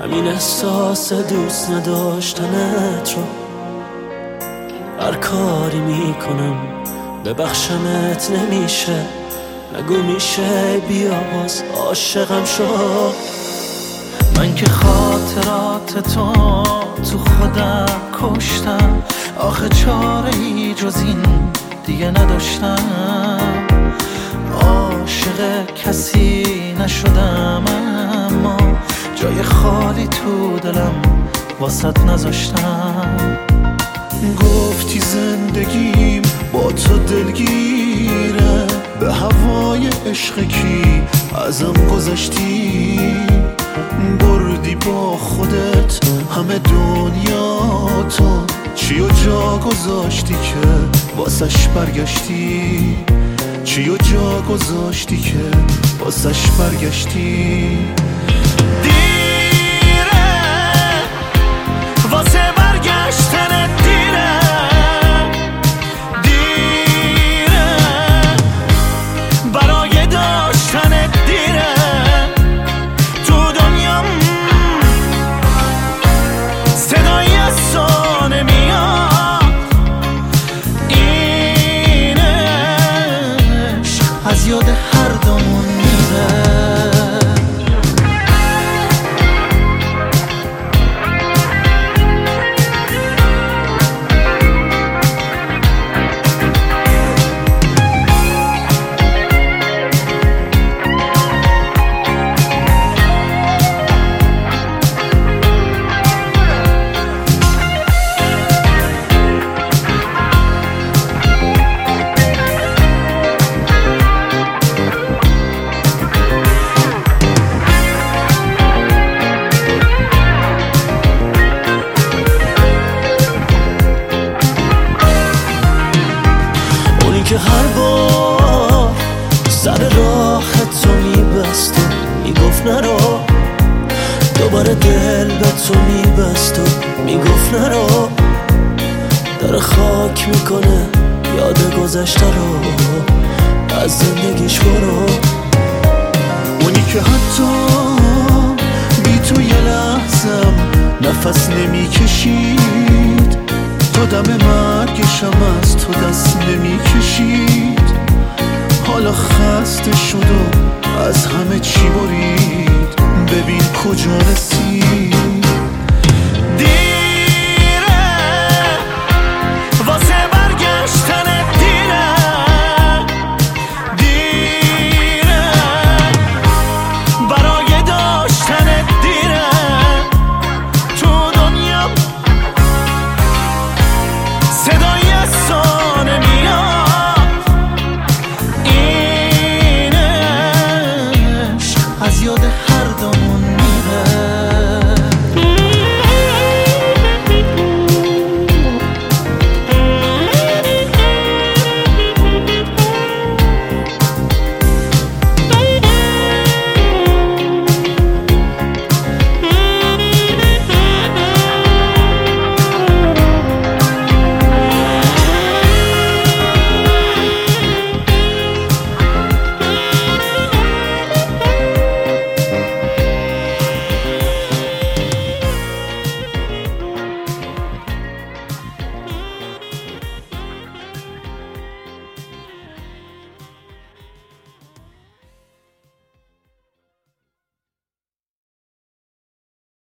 همین احساس دوست نداشتنت رو هر کاری میکنم ببخشمت نمیشه. نگو میشه بیا باز عاشقم شو. من که خاطرات تو خودم کشتم، آخه چاره‌ای جز این دیگه نداشتم. عاشق کسی نشدم اما جای خالی تو دلم واسط نذاشتم. گفتی زندگیم با تو دلگیره، به هوای عشق کی ازم گذشتی. بردی با خودت همه دنیا تو، چی و جا گذاشتی که واسش برگشتی. چی و جا گذاشتی که واسش برگشتی. دیره واسه برگشتن، دیره دیره برای داشتن، دیره تو دنیام صدای از تو نمیاد. اینش از یاد هر دومون میره. که هر بار سر راه تو میبست و میگفت نرو، دوباره دل به تو میبست و میگفت نرو. داره خاک میکنه یاد گذشته رو، از زندگیش برو. اونی که حتی بی تو یه لحظم نفس نمیکشید، تا دم مرگشم از تو دست نمیکشید. حالا خسته شد و از همه چی برید، ببین کجا رسید.